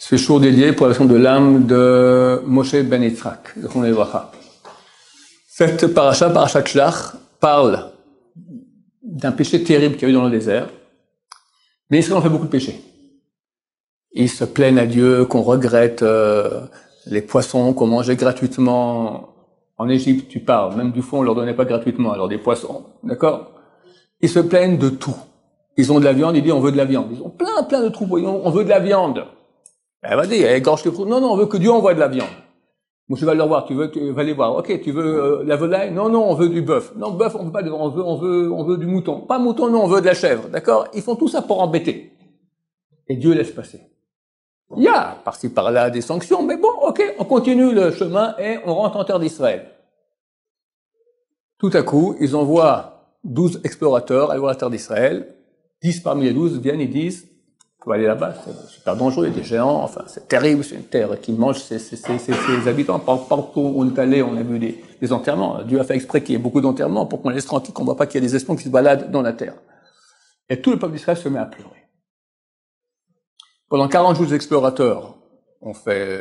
C'est jour dédié pour la question de l'âme de Moshe ben Yitzhak, de son Évacha. Cette parashat Shlach, parle d'un péché terrible qu'il y a eu dans le désert. Mais Israël ont fait beaucoup de péchés. Ils se plaignent à Dieu qu'on regrette les poissons qu'on mangeait gratuitement. En Égypte, tu parles, même du fond, on leur donnait pas gratuitement, alors des poissons, d'accord? Ils se plaignent de tout. Ils ont de la viande, ils disent on veut de la viande. Ils ont plein de troupeaux, on veut de la viande. Elle va dire, égorge les troupeaux. Non, on veut que Dieu envoie de la viande. Moi, je vais leur voir, tu vas les voir. Ok, tu veux la volaille? Non, on veut du bœuf. Non, bœuf, on veut pas on veut du mouton. Pas mouton, non, on veut de la chèvre, d'accord? Ils font tout ça pour embêter. Et Dieu laisse passer. Il y a, par-ci, par-là, des sanctions, mais bon, ok, on continue le chemin et on rentre en terre d'Israël. Tout à coup, ils envoient 12 explorateurs aller voir la terre d'Israël. 10 parmi les 12 viennent et disent, faut aller là-bas, c'est super dangereux, il y a des géants, enfin, c'est terrible, c'est une terre qui mange ses habitants. Partout où on est allé, on a vu des enterrements. Dieu a fait exprès qu'il y ait beaucoup d'enterrements pour qu'on laisse tranquille, qu'on ne voit pas qu'il y a des espions qui se baladent dans la terre. Et tout le peuple d'Israël se met à pleurer. Pendant 40 jours, les explorateurs ont fait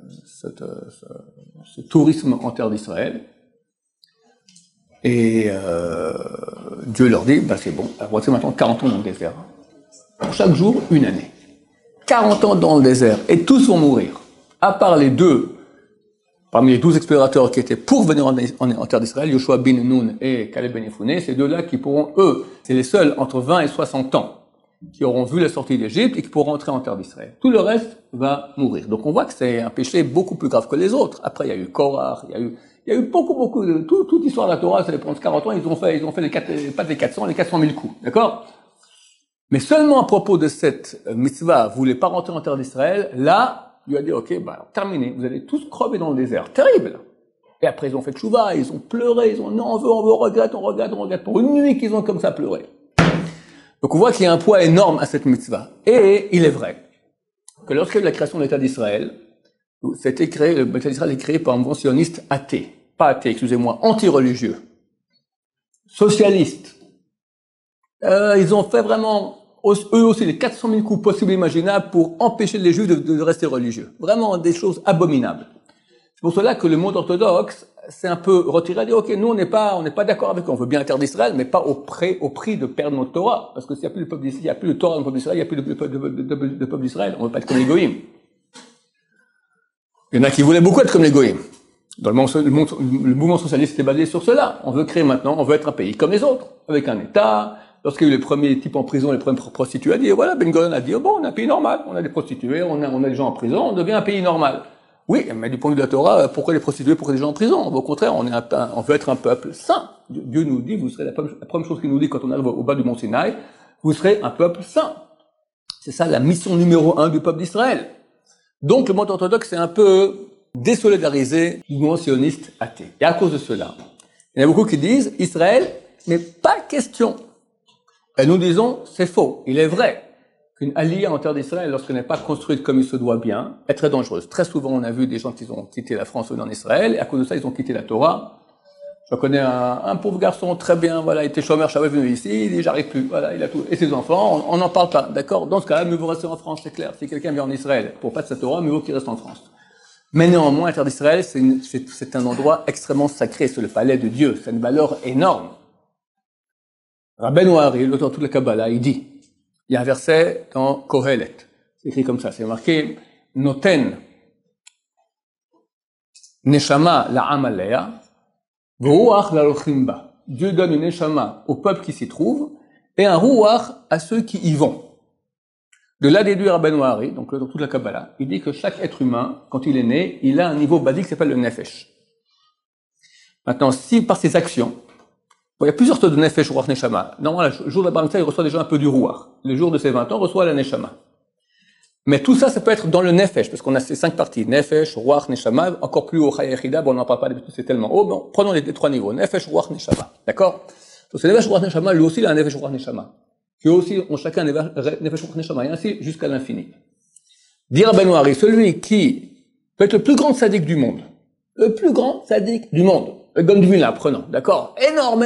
ce tourisme en terre d'Israël. Et Dieu leur dit, c'est bon, voici maintenant 40 ans dans le désert. Pour chaque jour, une année. 40 ans dans le désert. Et tous vont mourir. À part les deux, parmi les 12 explorateurs qui étaient pour venir en terre d'Israël, Yoshua bin Nun et Caleb ben Yefouné, ces deux-là qui pourront, eux, c'est les seuls entre 20 et 60 ans qui auront vu la sortie d'Égypte et qui pourront entrer en terre d'Israël. Tout le reste va mourir. Donc on voit que c'est un péché beaucoup plus grave que les autres. Après, il y a eu Korach, il y a eu beaucoup de, toute l'histoire de la Torah, ça pendant 40 ans, ils ont fait pas les 400 000 coups. D'accord? Mais seulement à propos de cette mitzvah, vous voulez pas rentrer en terre d'Israël, là, Dieu a dit, ok, terminé, vous allez tous crever dans le désert. Terrible! Et après, ils ont fait tchouva, ils ont pleuré, ils ont, non, on veut, on regrette, pour une nuit qu'ils ont comme ça pleuré. Donc on voit qu'il y a un poids énorme à cette mitzvah. Et il est vrai que lorsqu'il y a eu la création de l'État d'Israël, c'était créé, l'État d'Israël est créé par un mouvement sioniste athée. Pas athée, excusez-moi, anti-religieux. Socialiste. Ils ont fait vraiment, eux aussi, les 400 000 coups possibles et imaginables pour empêcher les Juifs de rester religieux. Vraiment des choses abominables. C'est pour cela que le monde orthodoxe s'est un peu retiré et dit, ok, nous on n'est pas d'accord avec eux, on veut bien la terre d'Israël, mais pas au prix de perdre notre Torah. Parce que s'il n'y a plus le peuple d'Israël, il n'y a plus le Torah dans le peuple d'Israël, il n'y a plus de peuple d'Israël, on ne veut pas être comme les goïms. Il y en a qui voulaient beaucoup être comme les goïms. Dans le mouvement socialiste était basé sur cela. On veut créer maintenant, on veut être un pays comme les autres, avec un État. Lorsqu'il y a eu les premiers types en prison, les premières prostituées, a dit, voilà, Ben Gurion a dit, bon, on a un pays normal, on a des prostituées, on a des gens en prison, on devient un pays normal. Oui, mais du point de vue de la Torah, pourquoi les prostituées, pourquoi les gens en prison? Au contraire, on veut être un peuple saint. Dieu nous dit, vous serez la première chose qu'il nous dit quand on arrive au bas du mont Sinaï, vous serez un peuple saint. C'est ça la mission numéro 1 du peuple d'Israël. Donc le monde orthodoxe est un peu désolidarisé du mouvement sioniste athée. Et à cause de cela, il y en a beaucoup qui disent, Israël, mais pas question. Et nous disons, c'est faux. Il est vrai qu'une aliyah en terre d'Israël, lorsqu'elle n'est pas construite comme il se doit bien, est très dangereuse. Très souvent, on a vu des gens qui ont quitté la France ou en Israël, et à cause de ça, ils ont quitté la Torah. Je connais un pauvre garçon, très bien, voilà, il était chômeur, je suis venu ici, il dit, j'arrive plus, voilà, il a tout. Et ses enfants, on n'en parle pas, d'accord? Dans ce cas-là, mieux vaut rester en France, c'est clair. Si quelqu'un vient en Israël pour pas de sa Torah, mieux vaut qu'il reste en France. Mais néanmoins, la terre d'Israël, c'est un endroit extrêmement sacré, c'est le palais de Dieu, c'est une valeur énorme. Rabbeinu Ari, l'auteur de toute la Kabbalah, il dit, il y a un verset dans Kohelet, c'est écrit comme ça, c'est marqué, Noten, Neshama la'am alea, v'ruach la'lochim ba. Dieu donne une Neshama au peuple qui s'y trouve, et un ruach à ceux qui y vont. De là déduit Rabbeinu Ari, donc dans toute la Kabbalah, il dit que chaque être humain, quand il est né, il a un niveau basique qui s'appelle le Nefesh. Maintenant, si par ses actions, il y a plusieurs sortes de Nefesh, Ruach, Neshama. Normalement, le jour de la Bar Mitzvah, il reçoit déjà un peu du Ruach. Le jour de ses 20 ans, il reçoit la Neshama. Mais tout ça, ça peut être dans le Nefesh, parce qu'on a ces 5 parties. Nefesh, Ruach, Neshama, encore plus haut, Chaya Yechida, bon, on n'en parle pas d'habitude, c'est tellement haut, bon, prenons les 3 niveaux. Nefesh, Ruach, Neshama. D'accord? Donc, ce Nefesh, Ruach, Neshama, lui aussi, il a un Nefesh, Ruach, Neshama. Qui aussi ont chacun un Nefesh, Ruach, Neshama, et ainsi jusqu'à l'infini. Dire à Rabbeinu Ari, celui qui peut être le plus grand sadique du monde, le plus grand sadique du monde, le Gaon de Vilna, prenons, d'accord? Énorme.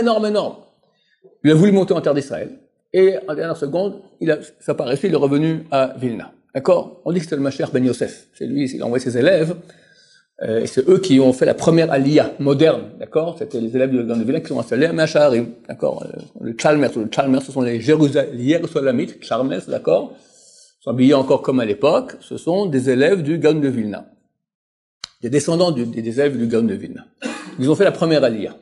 Il a voulu monter en terre d'Israël, et en dernière seconde, ça n'a pas réussi, il est revenu à Vilna. D'accord? On dit que c'était le Mashiach Ben Yosef. C'est lui, il a envoyé ses élèves, et c'est eux qui ont fait la première aliyah moderne, d'accord? C'était les élèves de Gaon de Vilna qui sont installés à Macharim, d'accord? Le Chalmers, ce sont les Jérusalemites, Chalmers, d'accord? Ils sont habillés encore comme à l'époque, ce sont des élèves du Gaon de Vilna. Des descendants des élèves du Gaon de Vilna. Ils ont fait la première aliyah.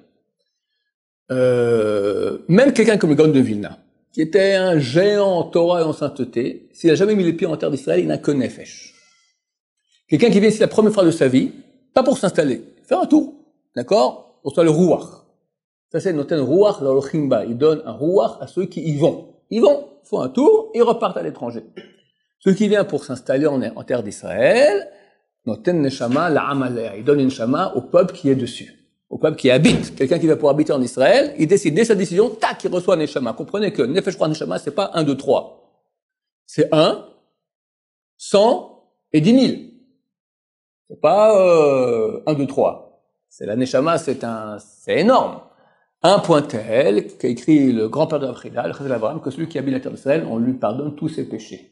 Même quelqu'un comme le Gaon de Vilna, qui était un géant en Torah et en sainteté, s'il n'a jamais mis les pieds en terre d'Israël, il n'a que nefesh. Quelqu'un qui vient ici la première fois de sa vie, pas pour s'installer, faire un tour, d'accord? On soit le rouach. Ça c'est noten rouach l'olochimba. Il donne un rouach à ceux qui y vont. Ils vont, font un tour et repartent à l'étranger. Ceux qui viennent pour s'installer en terre d'Israël, noten neshama la'amalea. Il donne une neshama au peuple qui est dessus. Au peuple qui habite. Quelqu'un qui va pour habiter en Israël, il décide dès sa décision, tac, il reçoit un neshama. Comprenez que nefesh roi neshama, c'est pas 1, 2, 3. C'est 1, 100 et 10 000. C'est pas 1, 2, 3. C'est la neshama, c'est énorme. Un point tel qu'a écrit le grand-père de Afrida, le Chazal Abraham, que celui qui habite la terre d'Israël, on lui pardonne tous ses péchés.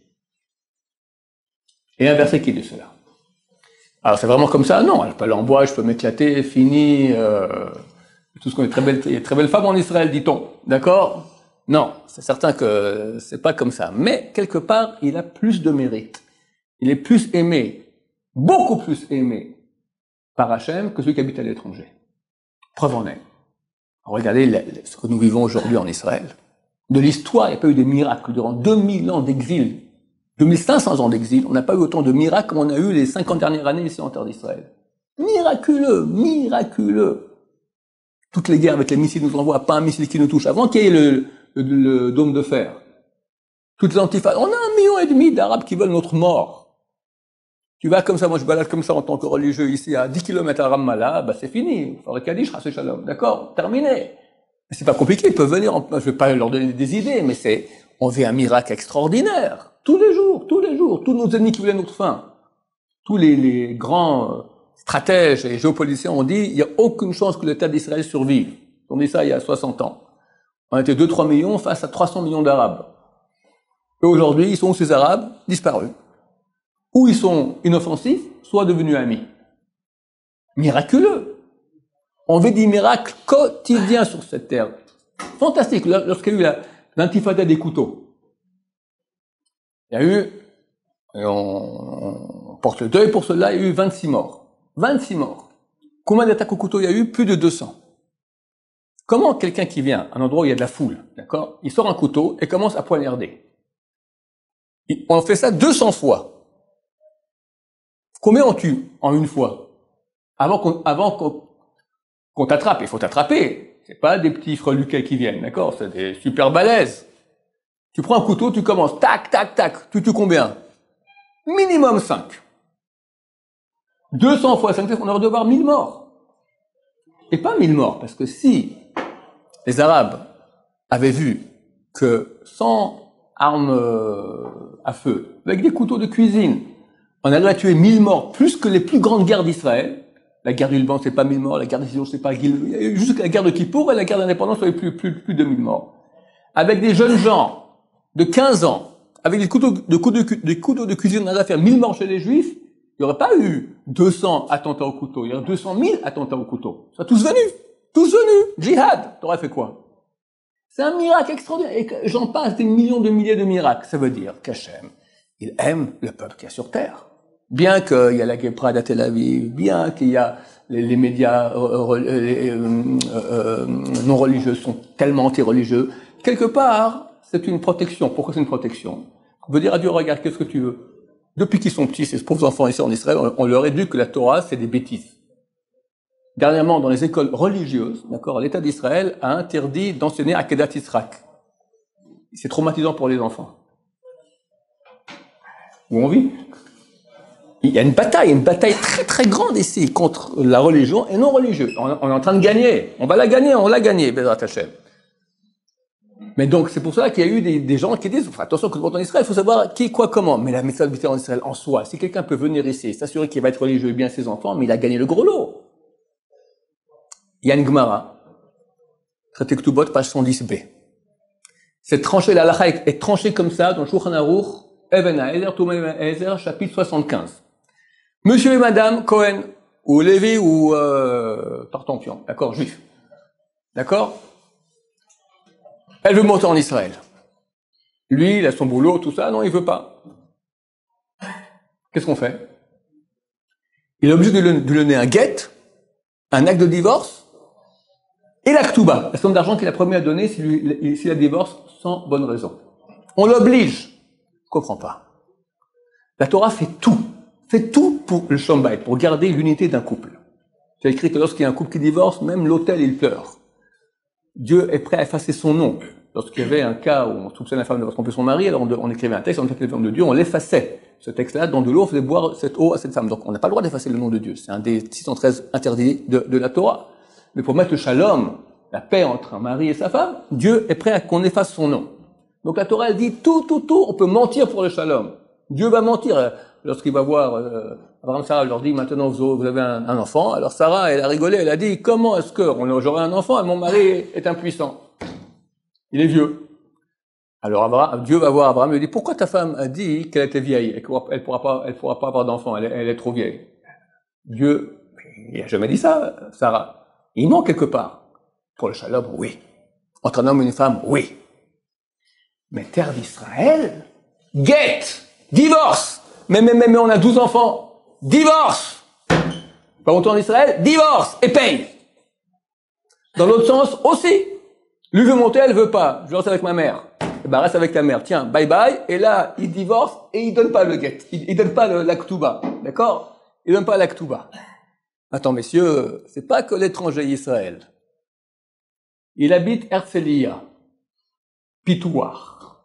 Et un verset qui dit cela. Alors c'est vraiment comme ça? Non, je peux aller en bois, je peux m'éclater, fini, tout ce qu'on est il y a très belles femmes en Israël, dit-on. D'accord? Non, c'est certain que c'est pas comme ça. Mais quelque part, il a plus de mérite. Il est plus aimé, beaucoup plus aimé par Hachem que celui qui habite à l'étranger. Preuve en est. Regardez ce que nous vivons aujourd'hui en Israël. De l'histoire, il n'y a pas eu de miracles. Durant 2000 ans d'exil, 2500 ans d'exil, on n'a pas eu autant de miracles comme on a eu les 50 dernières années ici en terre d'Israël. Miraculeux, miraculeux. Toutes les guerres avec les missiles nous envoient, pas un missile qui nous touche. Avant qu'il y ait le dôme de fer. Toutes les antifas. On a 1,5 million d'Arabes qui veulent notre mort. Tu vas comme ça, moi je balade comme ça en tant que religieux ici à 10 km à Ramallah, bah c'est fini. Faudrait Kaddish, Chassé Shalom. D'accord? Terminé. C'est pas compliqué, ils peuvent venir, je vais pas leur donner des idées, mais on vit un miracle extraordinaire. Tous les jours, tous nos ennemis qui voulaient notre fin. Tous les grands stratèges et géopoliticiens ont dit, il n'y a aucune chance que l'État d'Israël survive. Ils ont dit ça il y a 60 ans. On était 2-3 millions face à 300 millions d'Arabes. Et aujourd'hui, ils sont où ces Arabes? Disparus. Ou ils sont inoffensifs, soit devenus amis. Miraculeux. On vit des miracles quotidiens sur cette terre. Fantastique. Lorsqu'il y a eu l'intifada des couteaux, il y a eu, et on porte le deuil pour cela, il y a eu 26 morts. 26 morts. Combien d'attaques au couteau il y a eu? Plus de 200. Comment quelqu'un qui vient à un endroit où il y a de la foule, d'accord, il sort un couteau et commence à poignarder. On fait ça 200 fois. Combien on tue en une fois? Avant qu'on t'attrape, il faut t'attraper. C'est pas des petits freluquets qui viennent, d'accord? C'est des super balèzes. Tu prends un couteau, tu commences, tac, tac, tac. Tu tues combien? Minimum 5. 200 fois 5, on aurait dû avoir 1000 morts. Et pas 1000 morts, parce que si les Arabes avaient vu que sans armes à feu, avec des couteaux de cuisine, on allait tuer 1000 morts, plus que les plus grandes guerres d'Israël. La guerre du Liban, c'est pas 1000 morts, la guerre des Syriens, c'est pas juste la guerre de Kippour et la guerre d'indépendance, il y avait plus de 1000 morts. Avec des jeunes gens de 15 ans, avec des couteaux de cuisine, on allait faire 1000 morts chez les Juifs, il n'y aurait pas eu 200 attentats au couteau, il y aurait 200 000 attentats au couteau. Ils seraient tous venus, djihad, t'aurais fait quoi? C'est un miracle extraordinaire, et j'en passe des millions de milliers de miracles. Ça veut dire qu'Hachem, il aime le peuple qui est sur terre. Bien qu'il y a la Gay Pride à Tel Aviv, bien qu'il y a les médias non religieux sont tellement anti-religieux, quelque part, c'est une protection. Pourquoi c'est une protection? On veut dire à Dieu, regarde, qu'est-ce que tu veux? Depuis qu'ils sont petits, ces pauvres enfants ici en Israël, on leur éduque que la Torah, c'est des bêtises. Dernièrement, dans les écoles religieuses, d'accord, l'État d'Israël a interdit d'enseigner Akedat Yitzhak. C'est traumatisant pour les enfants. Où on vit? Il y a une bataille très très grande ici contre la religion et non religieux. On est en train de gagner. On va la gagner, on l'a gagné, Bezrat Hashem. Mais donc, c'est pour cela qu'il y a eu des gens qui disent, enfin, attention, quand on est en Israël, il faut savoir qui, quoi, comment. Mais la méthode en Israël, en soi, si quelqu'un peut venir ici, s'assurer qu'il va être religieux et bien ses enfants, mais il a gagné le gros lot. Il y a une Gemara, traité Ktubot, page 110b. Cette tranchée, la halakha est tranchée comme ça, dans le Shulchan Aruch, Eben Haezer, Touma Eben Haezer, chapitre 75. Monsieur et Madame Cohen, ou Lévi, ou Tartampion, d'accord, juif. D'accord? Elle veut monter en Israël. Lui, il a son boulot, tout ça, non, il veut pas. Qu'est-ce qu'on fait? Il est obligé de lui donner un get, un acte de divorce, et la Ktouba, la somme d'argent qu'il a promis à donner s'il a divorce sans bonne raison. On l'oblige. Je comprends pas. La Torah fait tout pour le Shalom Bayit, pour garder l'unité d'un couple. C'est écrit que lorsqu'il y a un couple qui divorce, même l'autel, il pleure. Dieu est prêt à effacer son nom. Lorsqu'il y avait un cas où on soupçonnait la femme d'avoir trompé son mari, alors on écrivait un texte, on écrivait le nom de Dieu, on l'effaçait. Ce texte-là, dans de l'eau, on faisait boire cette eau à cette femme. Donc on n'a pas le droit d'effacer le nom de Dieu. C'est un des 613 interdits de la Torah. Mais pour mettre le shalom, la paix entre un mari et sa femme, Dieu est prêt à qu'on efface son nom. Donc la Torah, elle dit tout, on peut mentir pour le shalom. Dieu va mentir. Lorsqu'il va voir Abraham, Sarah, leur dit, maintenant vous avez un enfant. Alors Sarah, elle a rigolé, elle a dit, comment est-ce que j'aurai un enfant et mon mari est impuissant? Il est vieux. Alors Dieu va voir Abraham et lui dit, pourquoi ta femme a dit qu'elle était vieille et qu'elle pourra pas avoir d'enfant, elle est trop vieille? Dieu, il a jamais dit ça, Sarah. Il ment quelque part. Pour le shalom, oui. Entre un homme et une femme, oui. Mais terre d'Israël, get, divorce. Mais on a 12 enfants. Divorce. Pas longtemps en Israël, divorce et paye. Dans l'autre sens aussi. Lui veut monter, elle veut pas. Je reste avec ma mère. Eh ben, reste avec ta mère. Tiens, bye bye. Et là, il divorce et il donne pas le get. Il donne pas la Ktouba. D'accord? Il donne pas la Ktouba. Attends, messieurs, c'est pas que l'étranger Israël. Il habite Herzliya. Pitouar.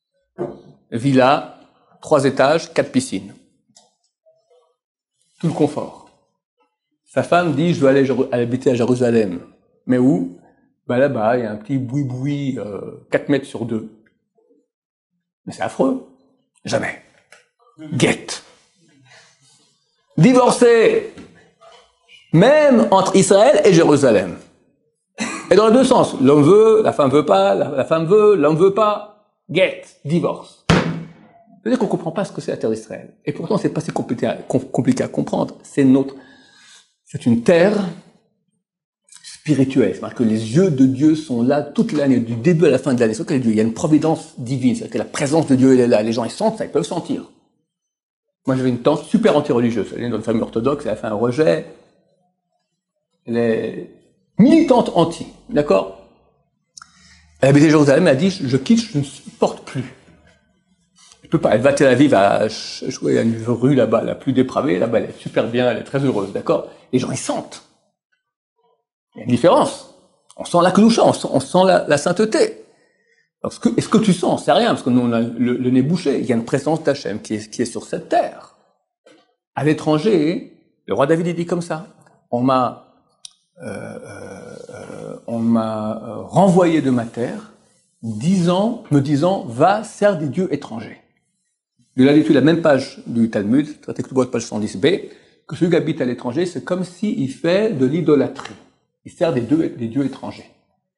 Villa, 3 étages, 4 piscines. Tout le confort. Sa femme dit, je veux aller habiter à Jérusalem. Mais où? Ben là-bas, il y a un petit boui-boui, 4 mètres sur 2. Mais c'est affreux. Jamais. Get. Divorcé. Même entre Israël et Jérusalem. Et dans les deux sens. L'homme veut, la femme veut pas, la femme veut, l'homme veut pas. Get. Divorce. C'est-à-dire qu'on comprend pas ce que c'est la terre d'Israël. Et pourtant, c'est pas si compliqué à comprendre. C'est une terre spirituelle. C'est-à-dire que les yeux de Dieu sont là toute l'année, du début à la fin de l'année. C'est qu'il y a une providence divine. C'est-à-dire que la présence de Dieu, elle est là. Les gens, ils sentent ça, ils peuvent sentir. Moi, j'avais une tante super anti-religieuse. Elle est dans une famille orthodoxe, elle a fait un rejet. Elle est militante anti. D'accord? Elle habitait Jérusalem, elle a dit, je quitte, je ne supporte plus. Je peux pas. Elle va à Tel Aviv, il y a une rue là-bas, la plus dépravée, là-bas, elle est super bien, elle est très heureuse, d'accord? Les gens, ils sentent. Il y a une différence. On sent la Kedusha, on sent la sainteté. Est-ce que tu sens? C'est rien, parce que nous, on a le nez bouché. Il y a une présence d'Hachem qui est sur cette terre. À l'étranger, le roi David, il dit comme ça. On m'a renvoyé de ma terre, me disant, va, sers des dieux étrangers. Il a lu la même page du Talmud, traité que page 110b, que celui qui habite à l'étranger, c'est comme s'il fait de l'idolâtrie. Il sert des dieux étrangers.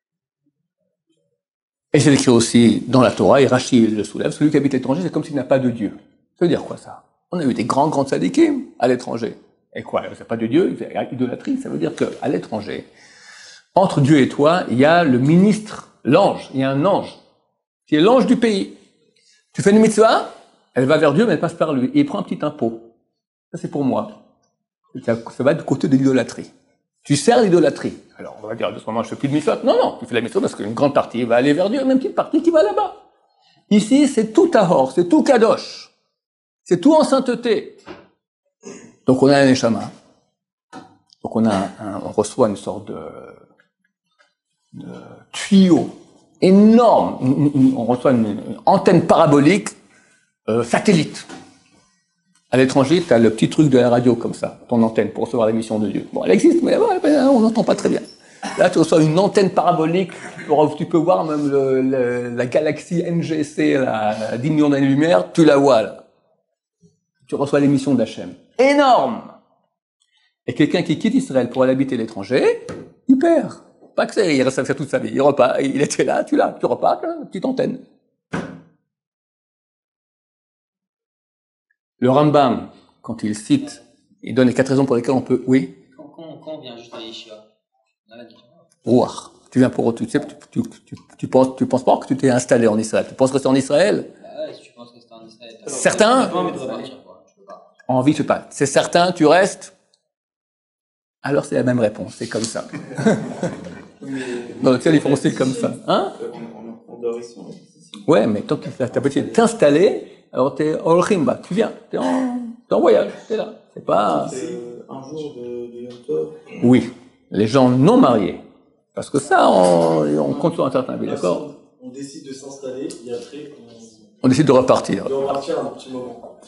Et c'est écrit aussi dans la Torah, et Rashi le soulève, celui qui habite à l'étranger, c'est comme s'il n'a pas de Dieu. Ça veut dire quoi ça? On a eu des grands tzadikim à l'étranger. Et quoi? Il n'y a pas de Dieu, il fait idolâtrie, ça veut dire qu'à l'étranger, entre Dieu et toi, il y a le ministre, l'ange, il y a un ange, qui est l'ange du pays. Tu fais une mitzvah, elle va vers Dieu, mais elle passe par lui, et il prend un petit impôt. Ça c'est pour moi. Ça va du côté de l'idolâtrie. Tu sers l'idolâtrie. Alors, on va dire, de ce moment, je fais plus de mitzvot. Non, tu fais la mitzvah parce qu'une grande partie va aller vers Dieu, même une petite partie qui va là-bas. Ici, c'est tout tahor, c'est tout kadosh. C'est tout en sainteté. Donc, on a un neshama. Donc, on reçoit une sorte de tuyau énorme. On reçoit une antenne parabolique, satellite. À l'étranger, tu as le petit truc de la radio comme ça, ton antenne, pour recevoir l'émission de Dieu. Bon, elle existe, mais on n'entend pas très bien. Là, tu reçois une antenne parabolique, tu peux voir même la galaxie NGC, à 10 millions d'années-lumière, tu la vois là. Tu reçois l'émission d'Hachem. Énorme! Et quelqu'un qui quitte Israël pour aller habiter l'étranger, il perd. Pas que ça, il reste avec ça toute sa vie. Il repart, il était là, tu repars, une petite antenne. Le Rambam, quand il cite, il donne les 4 raisons pour lesquelles on peut, oui. Quand on vient juste à Yeshiva, Rouar. Tu viens pour, tu penses pas que tu t'es installé en Israël. Tu penses rester en Israël? Ouais, si tu penses rester en Israël. Certains. Pas envie de repartir, quoi. Je peux pas. Envie, je sais pas. C'est certain, tu restes. Alors c'est la même réponse, c'est comme ça. Dans le ciel, ils font aussi comme ça. Hein? Ouais, mais tant que tu as besoin de t'installer, alors t'es au Khimba, tu viens, t'es en voyage, t'es là. C'est pas. C'est un jour de Yom Tov. Oui, les gens non mariés. Parce que ça, on compte sur un certain but, d'accord? On décide de s'installer et après on décide de repartir. De repartir un petit moment.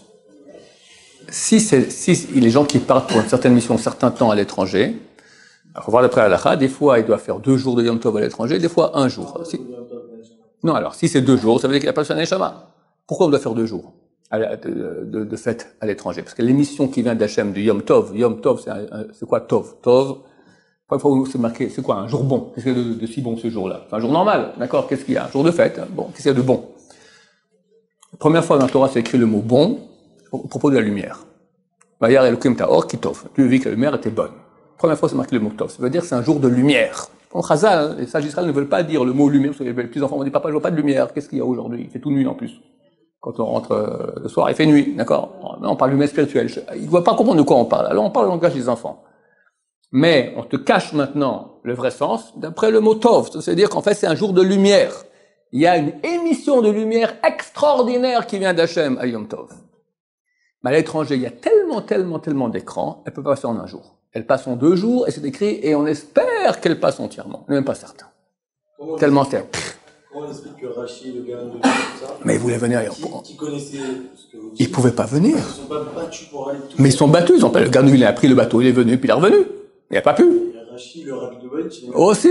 Si les gens qui partent pour une certaine mission un certain temps à l'étranger, il faut voir d'après Halakha, des fois il doit faire 2 jours de Yom Tov à l'étranger, des fois 1 jour. Non, alors si c'est 2 jours, ça veut dire qu'il n'a pas le Neshama. Pourquoi on doit faire 2 jours de fête à l'étranger? Parce que l'émission qui vient d'Hachem du Yom Tov, c'est quoi Tov? Tov, il faut se marquer, c'est quoi un jour bon? Qu'est-ce qu'il y a de si bon ce jour-là? C'est un jour normal, d'accord? Qu'est-ce qu'il y a? Un jour de fête, bon, qu'est-ce qu'il y a de bon? La première fois dans la Torah, c'est écrit le mot bon au propos de la lumière. Vayar Elokim Taor Kitov. Dieu vit que la lumière était bonne. Première fois, c'est marqué le mot Tov. Ça veut dire que c'est un jour de lumière. En Chazal, les sages d'Israël ne veulent pas dire le mot lumière, parce que les petits enfants m'ont dit, papa, je vois pas de lumière. Qu'est-ce qu'il y a aujourd'hui? Il fait tout nuit en plus. Quand on rentre le soir, il fait nuit, d'accord? On parle de lumière spirituelle. Ils ne doivent pas comprendre de quoi on parle. Alors on parle le langage des enfants. Mais on te cache maintenant le vrai sens d'après le mot Tov. C'est-à-dire qu'en fait, c'est un jour de lumière. Il y a une émission de lumière extraordinaire qui vient d'Hachem à Yom Tov. Mais à l'étranger, il y a tellement d'écrans, elle peut pas passer en 1 jour. Elle passe en 2 jours, et c'est écrit, et on espère qu'elle passe entièrement. On n'est même pas certain. Tellement c'est. Comment on explique que Rachid, le gars de tout ça, mais ils voulaient venir. Qui connaissait ce que vous dites, ils pouvaient pas venir. Ils ne sont pas battus pour aller tout. Mais ils sont battus. Le gars il a pris le bateau, il est venu, puis il est revenu. Il n'a pas pu. Et Rachid, le rabbi de Boïch, aussi,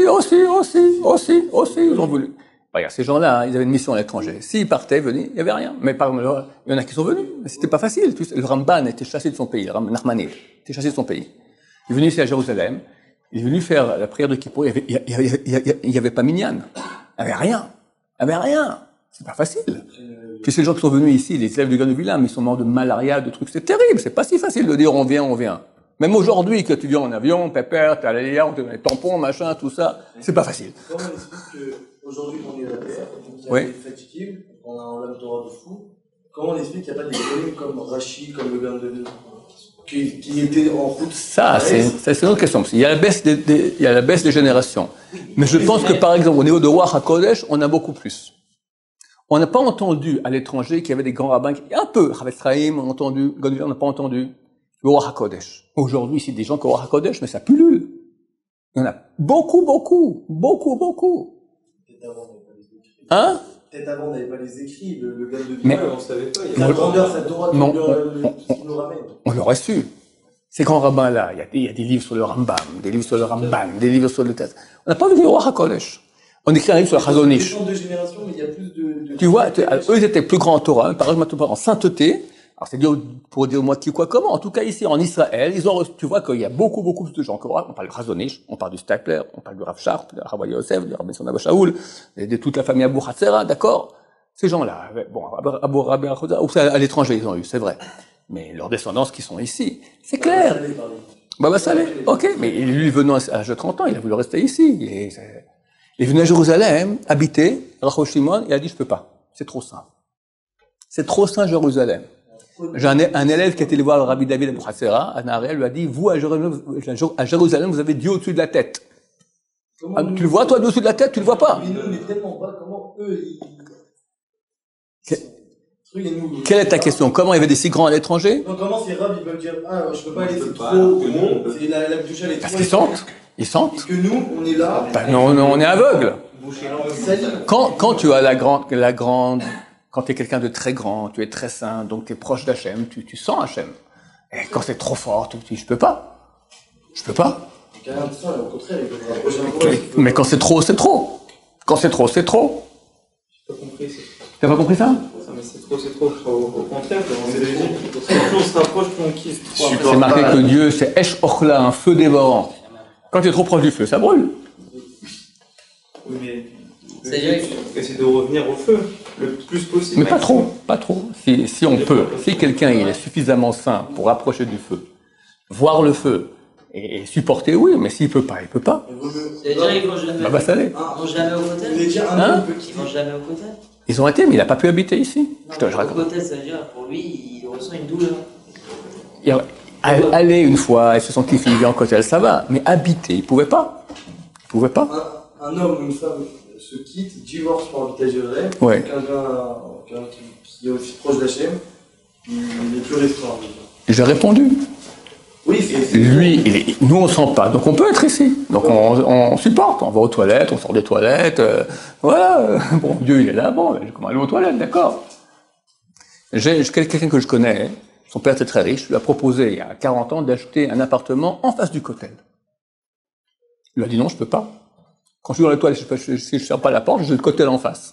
ils ont voulu. Regarde, ces gens-là, ils avaient une mission à l'étranger. S'ils partaient, venaient, il n'y avait rien. Mais il y en a qui sont venus. Mais c'était pas facile. Le Ramban était chassé de son pays. Le Ramban Nachmanide était chassé de son pays. Il est venu ici à Jérusalem. Il est venu faire la prière de Kippour. Il y avait pas minyan. Il n'y avait rien. C'est pas facile. Puis ces gens qui sont venus ici, les élèves du Gan de Villam, ils sont morts de malaria, de trucs. C'est terrible. C'est pas si facile de dire on vient. Même aujourd'hui, quand tu viens en avion, pépère, t'as l'aléa, on te met les tampons, machin, tout ça. C'est pas facile. Comment on explique qu'aujourd'hui, on est à la terre, il y a des fatigués, on a un lame Torah de fou. Comment on explique qu'il n'y a pas des collègues comme Rachid, comme le gars de qui étaient en route? Ça, c'est une autre question. Il y a la baisse des générations. Mais je pense que, par exemple, au niveau de Ruach HaKodesh, on a beaucoup plus. On n'a pas entendu à l'étranger qu'il y avait des grands rabbins, un peu, Chavetz Chaim, on a entendu, on n'a pas entendu. Le Ruach HaKodesh. Aujourd'hui, c'est des gens qui ont Ruach HaKodesh, mais ça pullule. Il y en a beaucoup. Hein? Peut-être avant, on n'avait pas les écrits, le gars de mais on ne savait pas. Il y a la grandeur, sa Torah, qui nous ramène. On l'aurait su. Ces grands rabbins-là, il y a des livres sur le Rambam, des livres sur le Ramban, des livres sur le Taz. On n'a pas vu le Ruach HaKodesh. On écrit un livre sur le Chazon Ish. Il y a 2 générations, mais il y a plus de... Tu vois, eux, ils étaient plus grands en Torah, par exemple, en sainteté. Alors, c'est dur pour dire moi qui, quoi, comment. En tout cas, ici, en Israël, tu vois qu'il y a beaucoup plus de gens. On parle du Chazon Ish, on parle du Stapler, on parle du Rav Sharp, de Rav Yosef, du Rabbi Abba Shaul, de toute la famille Abou Hatzera, d'accord? Ces gens-là, bon, Rabbi Achoda, ou à l'étranger, ils ont eu, c'est vrai. Mais leurs descendants qui sont ici, c'est clair. Baba Saleh, ok. Mais lui, venant à l'âge de 30 ans, il a voulu rester ici. Il est venu à Jérusalem, habiter, Rav Shimon, il a dit, je peux pas. C'est trop saint. C'est trop saint, Jérusalem. J'ai un élève qui a été voir le Rabbi David Abou Hatzera, à Naharel, lui a dit, vous, à Jérusalem, vous avez Dieu au-dessus de la tête. Tu le vois, toi, au-dessus de la tête, tu le vois pas. Mais nous, on est tellement bas, comment eux, Quelle est ta question? Comment il y avait des si grands à l'étranger? Donc, comment ces rabbis peuvent dire, je peux pas aller, c'est trop, c'est la bouche, elle est trop. Parce qu'ils sentent. Et que nous, on est là. Non, on est aveugle. Quand tu as la grande, quand tu es quelqu'un de très grand, tu es très saint, donc tu es proche d'Hachem, tu sens Hachem. Et quand c'est trop fort, tu te dis, je peux pas. Mais quand c'est trop, c'est trop. Quand c'est trop, c'est trop. T'as pas compris ça? Mais c'est trop. Au contraire, plus on se rapproche, plus on kiffe. C'est marqué que Dieu, c'est Esh Ochla, un feu dévorant. Quand tu es trop proche du feu, ça brûle. Oui, mais C'est-à-dire essayer de revenir au feu le plus possible. Mais pas trop, pas trop. Si on peut, si quelqu'un il est suffisamment sain pour approcher du feu, voir le feu et supporter, oui, mais s'il peut pas, il peut pas. c'est-à-dire ils vont jamais, Bah salé. ils vont jamais au Il est cotel. déjà Hein un peu Ils vont jamais au cotel. Ils ont été, mais il a pas pu habiter ici. Je Au raconte. cotel, ça veut dire pour lui, il ressent une douleur. Aller une fois et se sentir vivre en cotel, ça va. Mais habiter, il pouvait pas. Il pouvait pas. un homme ou une femme se quitte, divorce pour habitage de rêve, Ouais. quelqu'un qui est aussi proche d'Hachem, il est plus restreint. J'ai répondu. Oui, c'est. Lui, nous on sent pas, donc on peut être ici. Donc on supporte, on va aux toilettes, on sort des toilettes, voilà. Bon, Dieu il est là, bon, comment aller aux toilettes, d'accord. J'ai quelqu'un que je connais, son père était très riche, lui a proposé il y a 40 ans d'acheter un appartement en face du cotel. Il lui a dit non, je peux pas. Quand je suis dans les toilettes, si je ferme pas la porte, j'ai le cotel en face.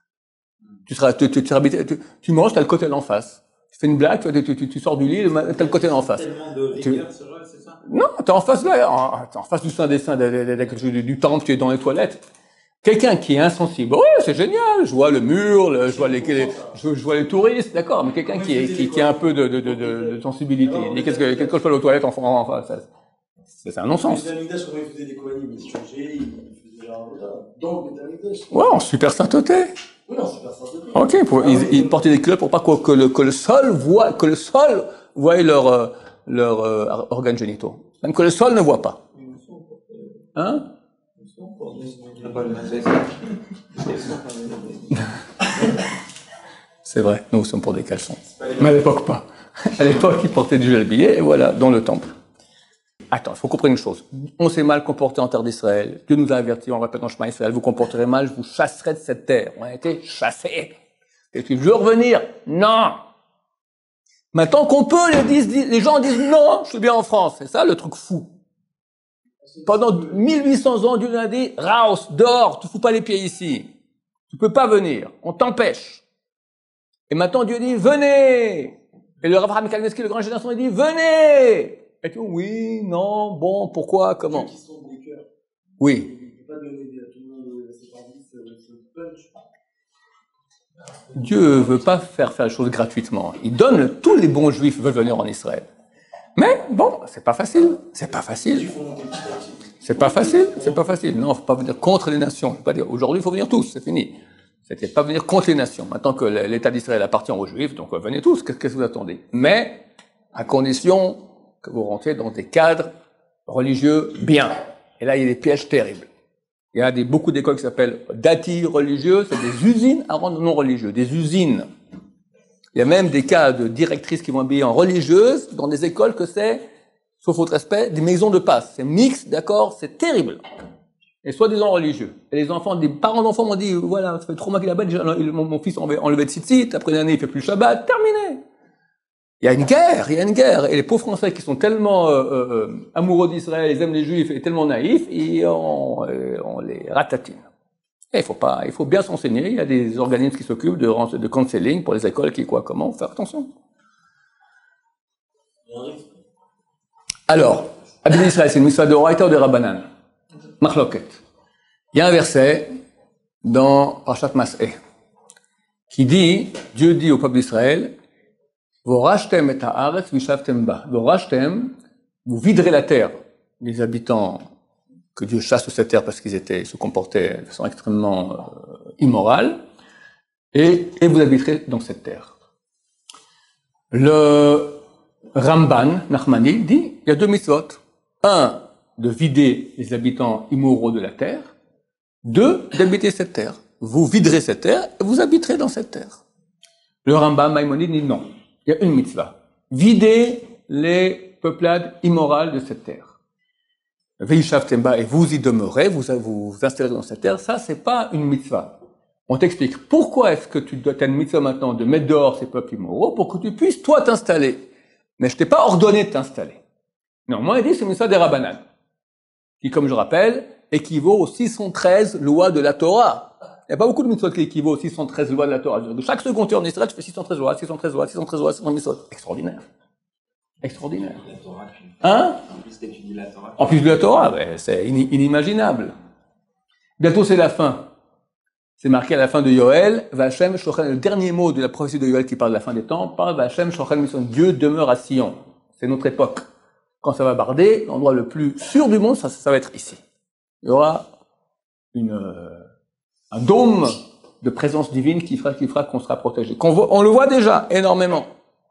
Tu manges, t'as le cotel en face. Tu fais une blague, tu sors du lit, t'as le cotel en face. Tellement de rigueur sur eux, c'est ça? Non, t'es en face là, t'es en face du Saint des Saints, du temple, tu es dans les toilettes. Quelqu'un qui est insensible, ouais, c'est génial, je vois le mur, je vois les touristes, d'accord, mais quelqu'un qui a un peu de sensibilité. Il dit, qu'est-ce que je fais aux toilettes en face? C'est un non-sens. Les Amikdash, comment ils faisaient des kohanim, ils se changeaient, ils faisaient genre, donc les Amikdash. Ouais, en super sainteté. Oui, non, c'est pas ça. Ok, ils portaient des culottes pour pas que le sol voie leurs organes génitaux. Même que le sol ne voit pas. Hein? C'est vrai, nous sommes pour des caleçons. Mais à l'époque pas. À l'époque, ils portaient du gelbillet, et voilà, dans le temple. Attends, il faut comprendre une chose. On s'est mal comporté en terre d'Israël. Dieu nous a avertis, on répète dans Shema Israël, vous comporterez mal, je vous chasserai de cette terre. On a été chassés. Et tu veux revenir? Non! Maintenant qu'on peut, les gens disent non, je suis bien en France. C'est ça le truc fou. Pendant 1800 ans, Dieu nous a dit, Raus, dors, tu fous pas les pieds ici. Tu peux pas venir. On t'empêche. Et maintenant, Dieu dit, venez! Et le Rav Avraham Kalmeski, le grand génération, il dit, venez! Et tout, oui, non, bon, pourquoi, comment? Qui sont des cœurs. Oui. Il ne peut pas donner à tout le monde cette envie, ce punch. Dieu veut pas faire les choses gratuitement. Il donne, tous les bons juifs veulent venir en Israël. Mais, bon, c'est pas facile. C'est pas facile. C'est pas facile. C'est pas facile. Non, faut pas venir contre les nations. Faut pas dire, aujourd'hui, il faut venir tous, c'est fini. C'était pas venir contre les nations. Maintenant que l'État d'Israël appartient aux juifs, donc venez tous, qu'est-ce que vous attendez? Mais, à condition que vous rentrez dans des cadres religieux bien. Et là, il y a des pièges terribles. Il y a beaucoup d'écoles qui s'appellent dati religieux, c'est des usines à rendre non religieux, des usines. Il y a même des cas de directrices qui vont habiller en religieuses dans des écoles que c'est, sauf autre respect, des maisons de passe. C'est mixte, d'accord, c'est terrible. Et soi-disant religieux. Et les enfants, des parents d'enfants m'ont dit, voilà, ça fait 3 mois qu'il est là-bas, déjà, mon fils a enlevé de site, après une année, il fait plus le Shabbat, terminé. Il y a une guerre, et les pauvres Français qui sont tellement amoureux d'Israël, ils aiment les Juifs, et tellement naïfs, et on les ratatine. Et il faut bien s'enseigner, il y a des organismes qui s'occupent de counseling pour les écoles, qui, quoi, comment, faire attention. Alors, Abid Israël, c'est une mitzvah de Oraita ou de Rabbanan? Machloket. Il y a un verset dans Parashat Mas'eh qui dit, Dieu dit au peuple d'Israël, Vorashtem et haaretz vishavtem ba. Vorashtem, vous viderez la terre, les habitants que Dieu chasse de cette terre parce qu'ils se comportaient de façon extrêmement immorale, et vous habiterez dans cette terre. Le Ramban, Nachmani, dit, il y a 2 mitzvot. 1, de vider les habitants immoraux de la terre. 2, d'habiter cette terre. Vous viderez cette terre et vous habiterez dans cette terre. Le Rambam Maïmonide dit non. Il y a une mitzvah. Vider les peuplades immorales de cette terre. Veishavtemba, et vous y demeurez, vous installerez dans cette terre. Ça, c'est pas une mitzvah. On t'explique pourquoi est-ce que tu as une mitzvah maintenant de mettre dehors ces peuples immoraux pour que tu puisses, toi, t'installer. Mais je t'ai pas ordonné de t'installer. Non, moi, il dit, c'est une mitzvah des Rabbanan, qui, comme je rappelle, équivaut aux 613 lois de la Torah. Il n'y a pas beaucoup de mitzvot qui équivaut aux 613 lois de la Torah. De chaque seconde tu es en Israël, tu fais 613 lois, 613 lois, 613 lois, 613 mitzvot. Extraordinaire. Extraordinaire. Hein? En plus de la Torah, c'est inimaginable. Bientôt c'est la fin. C'est marqué à la fin de Yoël, Vachem Shochan, le dernier mot de la prophétie de Yoël qui parle de la fin des temps, parle Vachem Shochan Mission, Dieu demeure à Sion. C'est notre époque. Quand ça va barder, l'endroit le plus sûr du monde, ça va être ici. Il y aura un dôme de présence divine qui fera qu'on sera protégé. On le voit déjà énormément.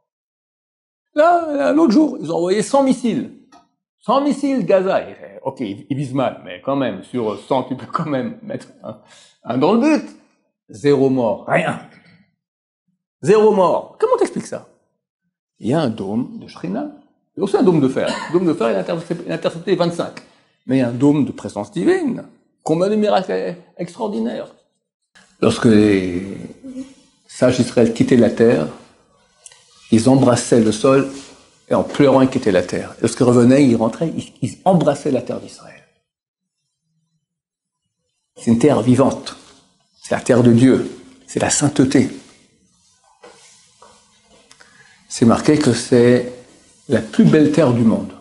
Là, l'autre jour, ils ont envoyé 100 missiles. 100 missiles Gaza. Ok, ils visent mal, mais quand même, sur 100, tu peux quand même mettre un dans le but. 0 mort, rien. 0 mort. Comment t'expliques ça? Il y a un dôme de Shrina. Il y a aussi un dôme de fer. Le dôme de fer, il a intercepté 25. Mais il y a un dôme de présence divine. Combien de miracles extraordinaires. Lorsque les sages d'Israël quittaient la terre, ils embrassaient le sol et en pleurant, ils quittaient la terre. Et lorsqu'ils revenaient, ils rentraient, ils embrassaient la terre d'Israël. C'est une terre vivante. C'est la terre de Dieu. C'est la sainteté. C'est marqué que c'est la plus belle terre du monde.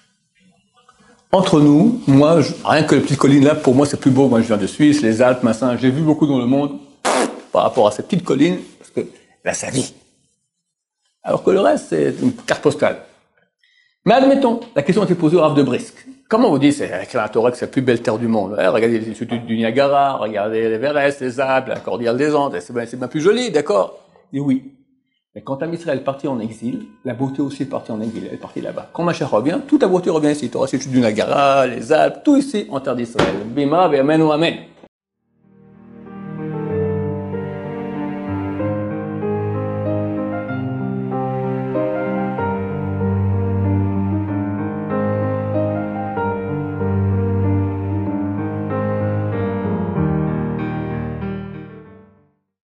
Entre nous, moi, rien que les petites collines là, pour moi, c'est plus beau. Moi, je viens de Suisse, les Alpes, machin. J'ai vu beaucoup dans le monde par rapport à ces petites collines, parce que là, ça vit. Alors que le reste, c'est une carte postale. Mais admettons, la question a été posée au Rav de Brisk. Comment vous dites, c'est avec la Torah que c'est la plus belle terre du monde? Regardez les instituts du Niagara, regardez l'Everest, les Alpes, la Cordillère des Andes, c'est bien plus joli, d'accord? Il dit oui. Mais quand Israël est parti en exil, la beauté aussi est partie en exil, elle est partie là-bas. Quand Mashiach revient, toute la beauté revient ici. Tu auras du Niagara, les Alpes, tout ici en terre d'Israël. Bima, Amen ou Amen.